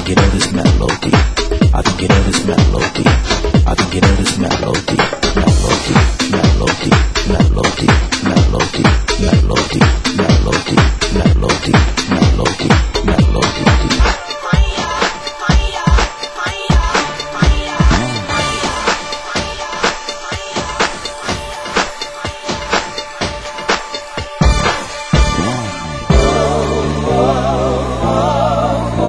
think you know this melody. I think you know this melody. I think you know this melody. Melody, melody, melody, melody, melody.